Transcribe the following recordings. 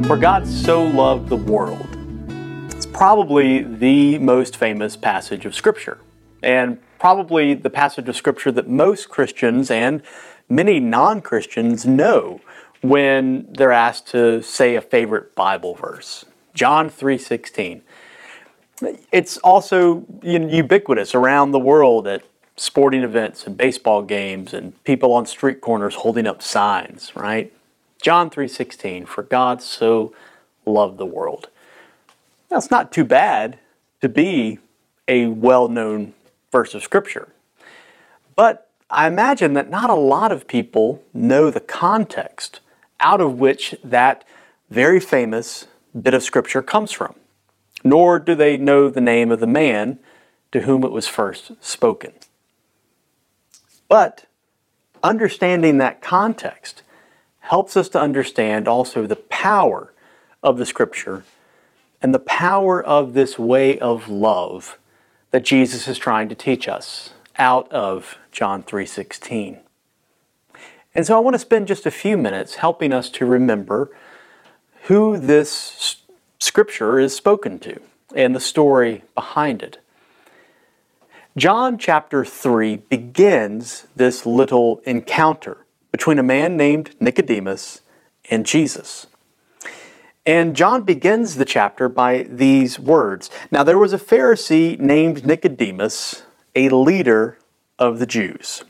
For God so loved the world. It's probably the most famous passage of Scripture, and probably the passage of Scripture that most Christians and many non-Christians know when they're asked to say a favorite Bible verse. John 3:16. It's also ubiquitous around the world at sporting events and baseball games and people on street corners holding up signs, right? John 3:16, for God so loved the world. Now, it's not too bad to be a well-known verse of Scripture. But I imagine that not a lot of people know the context out of which that very famous bit of Scripture comes from, nor do they know the name of the man to whom it was first spoken. But understanding that context helps us to understand also the power of the Scripture and the power of this way of love that Jesus is trying to teach us out of John 3:16. And so I want to spend just a few minutes helping us to remember who this Scripture is spoken to and the story behind it. John chapter 3 begins this little encounter between a man named Nicodemus and Jesus. And John begins the chapter by these words. Now there was a Pharisee named Nicodemus, a leader of the Jews.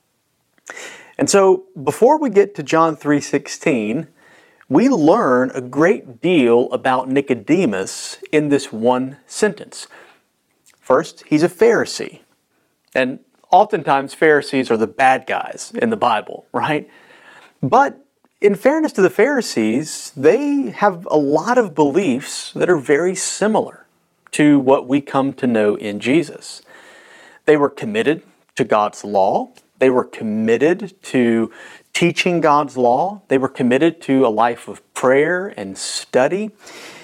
And so before we get to John 3:16, we learn a great deal about Nicodemus in this one sentence. First, he's a Pharisee. And oftentimes Pharisees are the bad guys in the Bible, right? But in fairness to the Pharisees, they have a lot of beliefs that are very similar to what we come to know in Jesus. They were committed to God's law. They were committed to teaching God's law. They were committed to a life of prayer and study.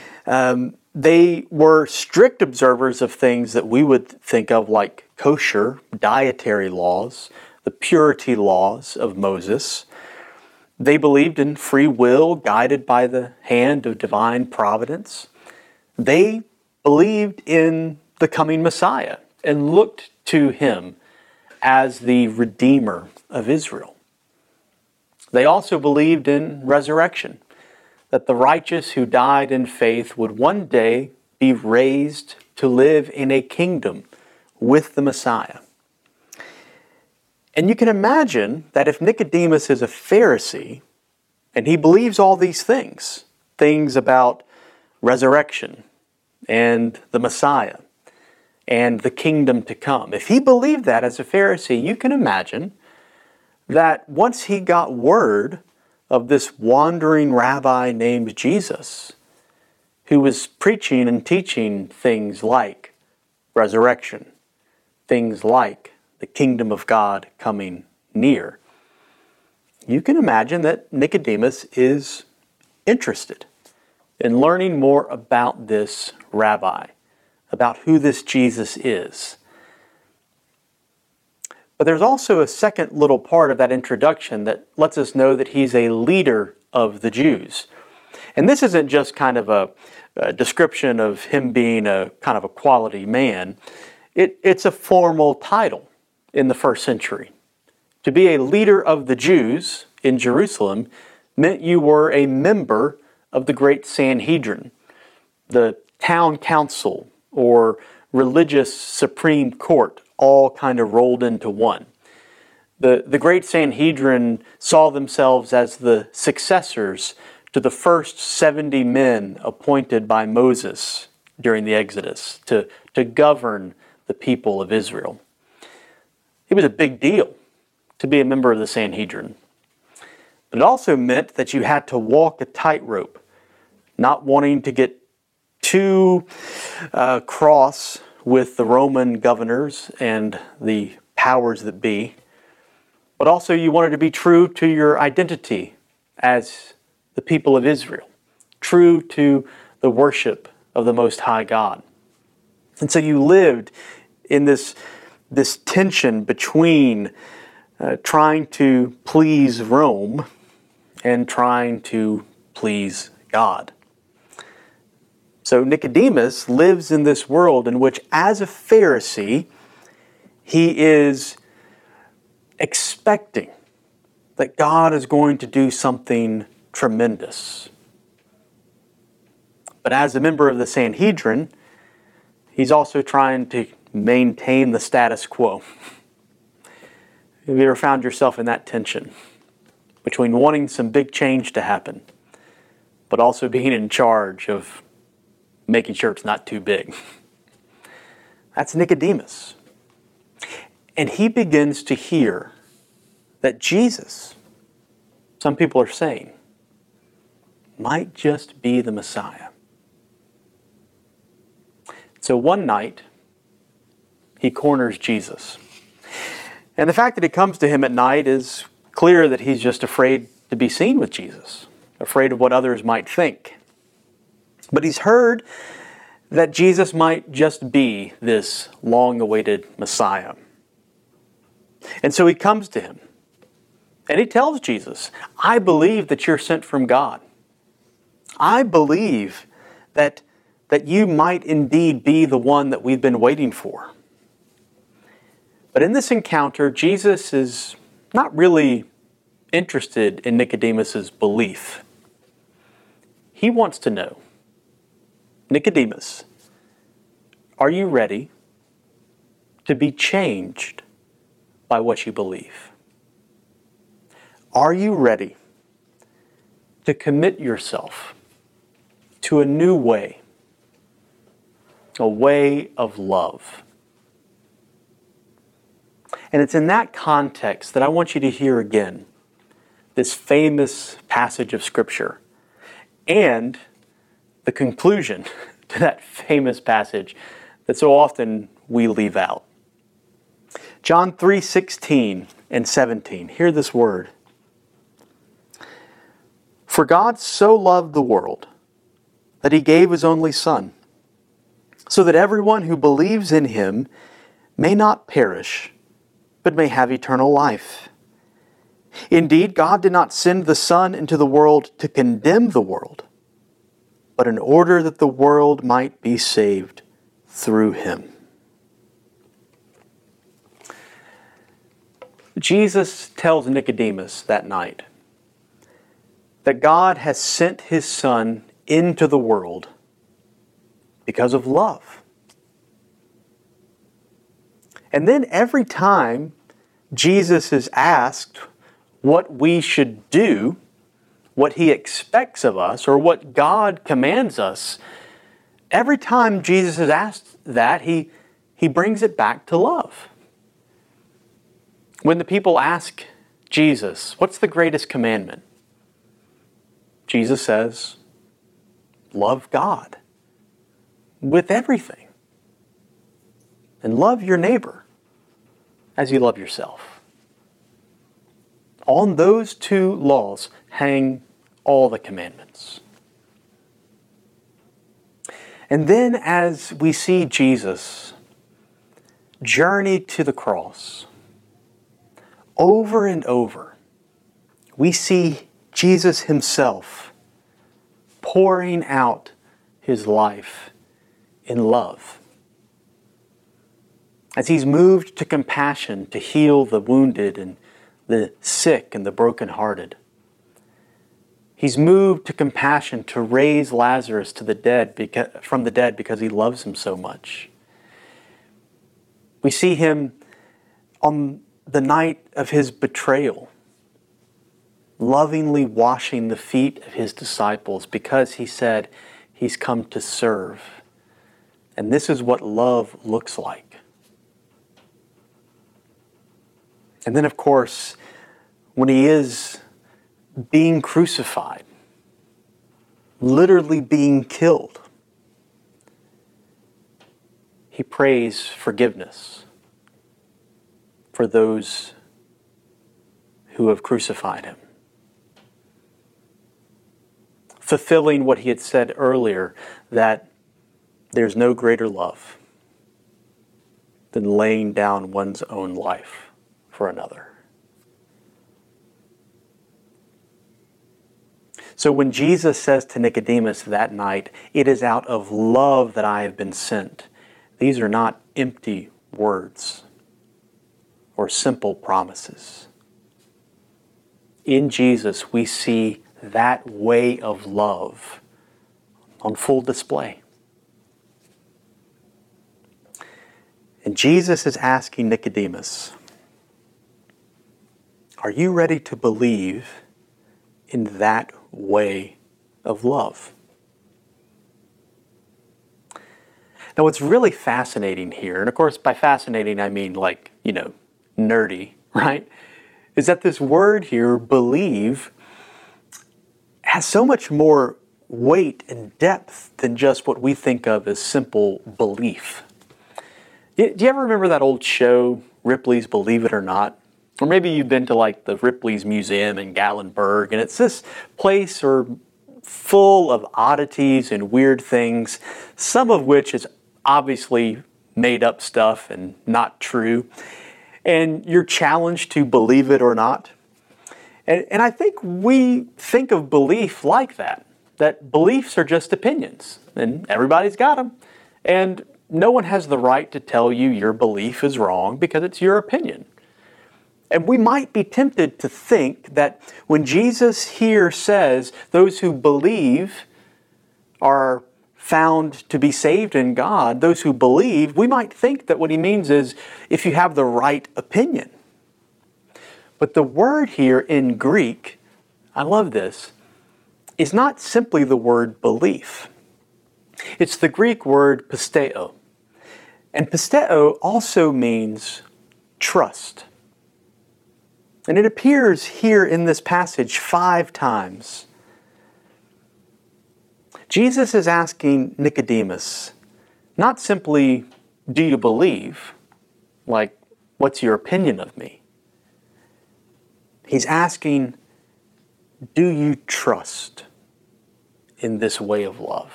They were strict observers of things that we would think of like kosher dietary laws, the purity laws of Moses. They believed in free will guided by the hand of divine providence. They believed in the coming Messiah and looked to him as the Redeemer of Israel. They also believed in resurrection, that the righteous who died in faith would one day be raised to live in a kingdom with the Messiah. And you can imagine that if Nicodemus is a Pharisee and he believes all these things about resurrection and the Messiah and the kingdom to come, if he believed that as a Pharisee, you can imagine that once he got word of this wandering rabbi named Jesus, who was preaching and teaching things like resurrection, things like the kingdom of God coming near, you can imagine that Nicodemus is interested in learning more about this rabbi, about who this Jesus is. But there's also a second little part of that introduction that lets us know that he's a leader of the Jews. And this isn't just kind of a description of him being a kind of a quality man. It's a formal title in the first century. To be a leader of the Jews in Jerusalem meant you were a member of the great Sanhedrin, the town council or religious supreme court, all kind of rolled into one. The great Sanhedrin saw themselves as the successors to the first 70 men appointed by Moses during the Exodus to govern the people of Israel. It was a big deal to be a member of the Sanhedrin. But it also meant that you had to walk a tightrope, not wanting to get too cross with the Roman governors and the powers that be, but also you wanted to be true to your identity as the people of Israel, true to the worship of the Most High God. And so you lived in this tension between trying to please Rome and trying to please God. So Nicodemus lives in this world in which, as a Pharisee, he is expecting that God is going to do something tremendous. But as a member of the Sanhedrin, he's also trying to maintain the status quo. Have you ever found yourself in that tension between wanting some big change to happen, but also being in charge of making sure it's not too big? That's Nicodemus. And he begins to hear that Jesus, some people are saying, might just be the Messiah. So one night, he corners Jesus. And the fact that he comes to him at night is clear that he's just afraid to be seen with Jesus, afraid of what others might think. But he's heard that Jesus might just be this long-awaited Messiah. And so he comes to him, and he tells Jesus, I believe that you're sent from God. I believe that you might indeed be the one that we've been waiting for. But in this encounter, Jesus is not really interested in Nicodemus's belief. He wants to know, Nicodemus, are you ready to be changed by what you believe? Are you ready to commit yourself to a new way, a way of love? And it's in that context that I want you to hear again this famous passage of Scripture and the conclusion to that famous passage that so often we leave out. John 3:16 and 17. Hear this word. For God so loved the world that he gave his only Son, so that everyone who believes in him may not perish, but may have eternal life. Indeed, God did not send the Son into the world to condemn the world, but in order that the world might be saved through him. Jesus tells Nicodemus that night that God has sent his Son into the world because of love. And then every time Jesus is asked what we should do, what he expects of us, or what God commands us, every time Jesus is asked that, he brings it back to love. When the people ask Jesus, what's the greatest commandment? Jesus says, love God with everything. And love your neighbor as you love yourself. On those two laws hang all the commandments. And then as we see Jesus journey to the cross, over and over, we see Jesus himself pouring out his life in love. As he's moved to compassion to heal the wounded and the sick and the brokenhearted. He's moved to compassion to raise Lazarus from the dead because he loves him so much. We see him on the night of his betrayal, lovingly washing the feet of his disciples because he said he's come to serve. And this is what love looks like. And then, of course, when he is being crucified, literally being killed, he prays forgiveness for those who have crucified him. Fulfilling what he had said earlier, that there's no greater love than laying down one's own life for another. So when Jesus says to Nicodemus that night, "It is out of love that I have been sent," these are not empty words or simple promises. In Jesus, we see that way of love on full display. And Jesus is asking Nicodemus, are you ready to believe in that way of love? Now, what's really fascinating here, and of course by fascinating I mean like, nerdy, right? Is that this word here, believe, has so much more weight and depth than just what we think of as simple belief. Do you ever remember that old show, Ripley's Believe It or Not? Or maybe you've been to like the Ripley's Museum in Gatlinburg, and it's this place full of oddities and weird things, some of which is obviously made up stuff and not true. And you're challenged to believe it or not. And I think we think of belief like that beliefs are just opinions, and everybody's got them. And no one has the right to tell you your belief is wrong because it's your opinion. And we might be tempted to think that when Jesus here says those who believe are found to be saved in God, those who believe, we might think that what he means is if you have the right opinion. But the word here in Greek, I love this, is not simply the word belief. It's the Greek word pisteo. And pisteo also means trust. And it appears here in this passage 5 times. Jesus is asking Nicodemus, not simply, do you believe? Like, what's your opinion of me? He's asking, do you trust in this way of love?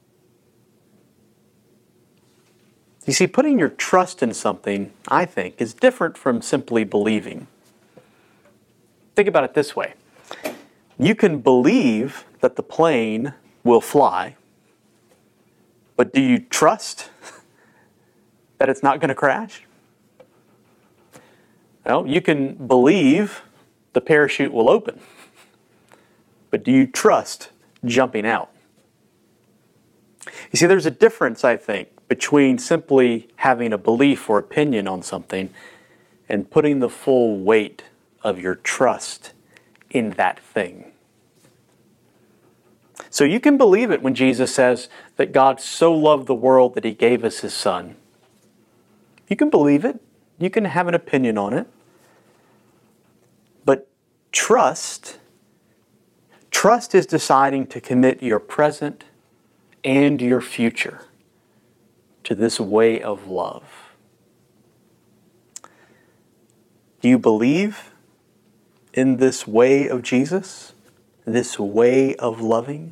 You see, putting your trust in something, I think, is different from simply believing. Think about it this way. You can believe that the plane will fly, but do you trust that it's not going to crash? No, you can believe the parachute will open, but do you trust jumping out? You see, there's a difference, I think, between simply having a belief or opinion on something and putting the full weight of your trust in that thing. So you can believe it when Jesus says that God so loved the world that he gave us his Son. You can believe it. You can have an opinion on it. But trust is deciding to commit your present and your future to this way of love. Do you believe in this way of Jesus? This way of loving?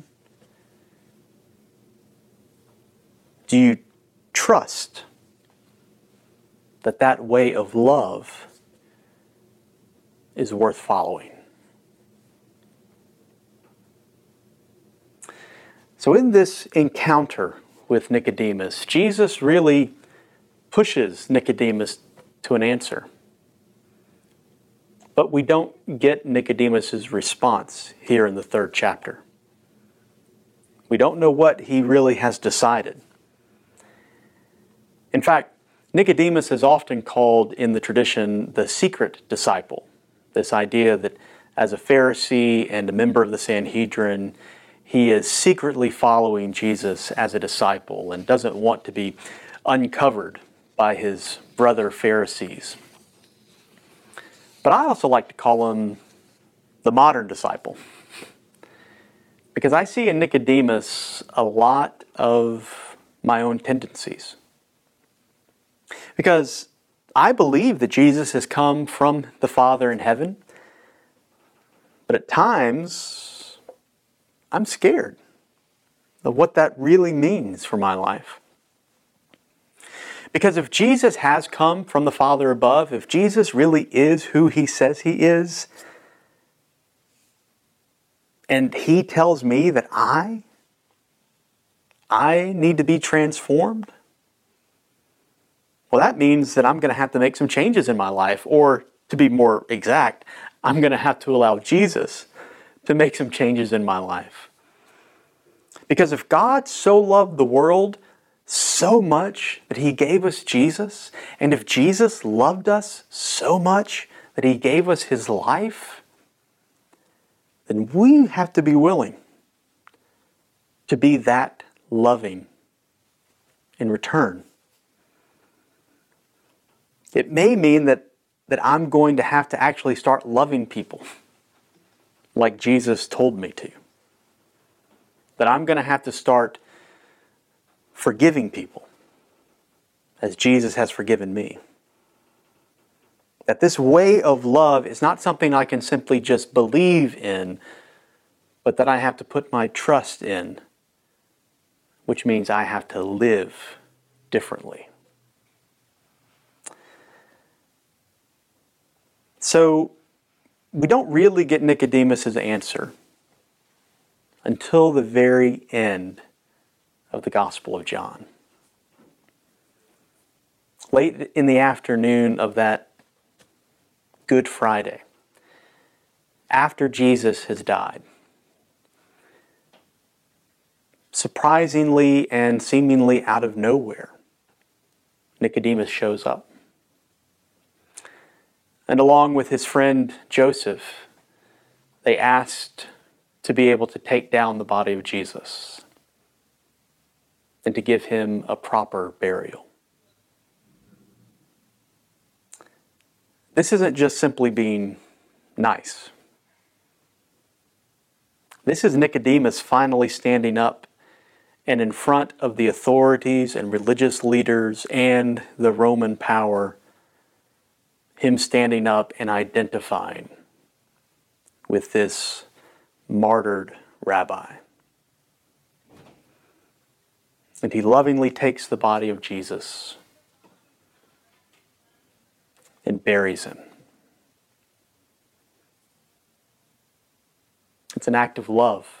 Do you trust that that way of love is worth following? So in this encounter with Nicodemus, Jesus really pushes Nicodemus to an answer. But we don't get Nicodemus' response here in the 3rd chapter. We don't know what he really has decided. In fact, Nicodemus is often called in the tradition the secret disciple. This idea that as a Pharisee and a member of the Sanhedrin, he is secretly following Jesus as a disciple and doesn't want to be uncovered by his brother Pharisees. But I also like to call him the modern disciple, because I see in Nicodemus a lot of my own tendencies. Because I believe that Jesus has come from the Father in heaven, but at times I'm scared of what that really means for my life. Because if Jesus has come from the Father above, if Jesus really is who he says he is, And he tells me that I need to be transformed. Well, that means that I'm going to have to make some changes in my life, or to be more exact, I'm going to have to allow Jesus to make some changes in my life. Because if God so loved the world so much that he gave us Jesus, and if Jesus loved us so much that he gave us his life, then we have to be willing to be that loving in return. It may mean that I'm going to have to actually start loving people like Jesus told me to. That I'm going to have to start forgiving people as Jesus has forgiven me. That this way of love is not something I can simply just believe in, but that I have to put my trust in, which means I have to live differently. So we don't really get Nicodemus' answer until the very end of the Gospel of John. Late in the afternoon of that Good Friday, after Jesus has died, surprisingly and seemingly out of nowhere, Nicodemus shows up. And along with his friend Joseph, they asked to be able to take down the body of Jesus and to give him a proper burial. This isn't just simply being nice. This is Nicodemus finally standing up and in front of the authorities and religious leaders and the Roman power, him standing up and identifying with this martyred rabbi. And he lovingly takes the body of Jesus and buries him. It's an act of love,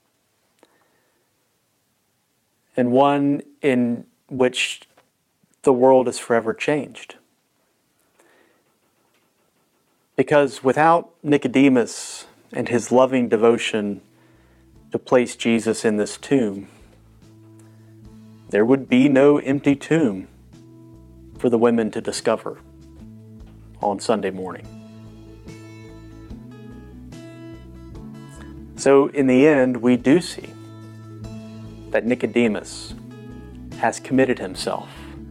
and one in which the world is forever changed. Because without Nicodemus and his loving devotion to place Jesus in this tomb, there would be no empty tomb for the women to discover on Sunday morning. So in the end, we do see that Nicodemus has committed himself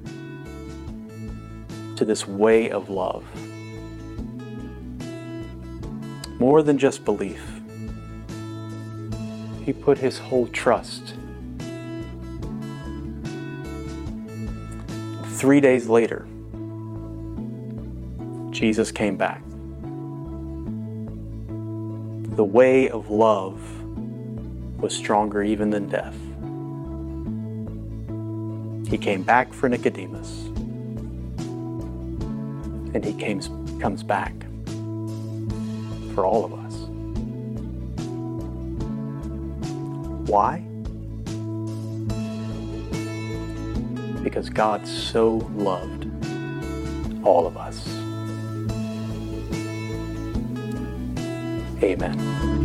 to this way of love. More than just belief. He put his whole trust. 3 days later, Jesus came back. The way of love was stronger even than death. He came back for Nicodemus, and he comes back for all of us. Why? Because God so loved all of us. Amen.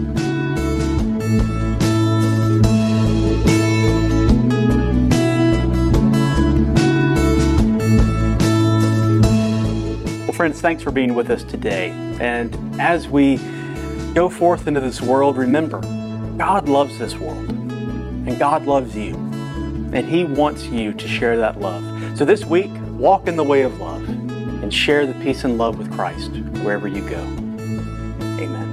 Well, friends, thanks for being with us today. And as we go forth into this world, remember, God loves this world, and God loves you, and He wants you to share that love. So this week, walk in the way of love and share the peace and love with Christ wherever you go. Amen.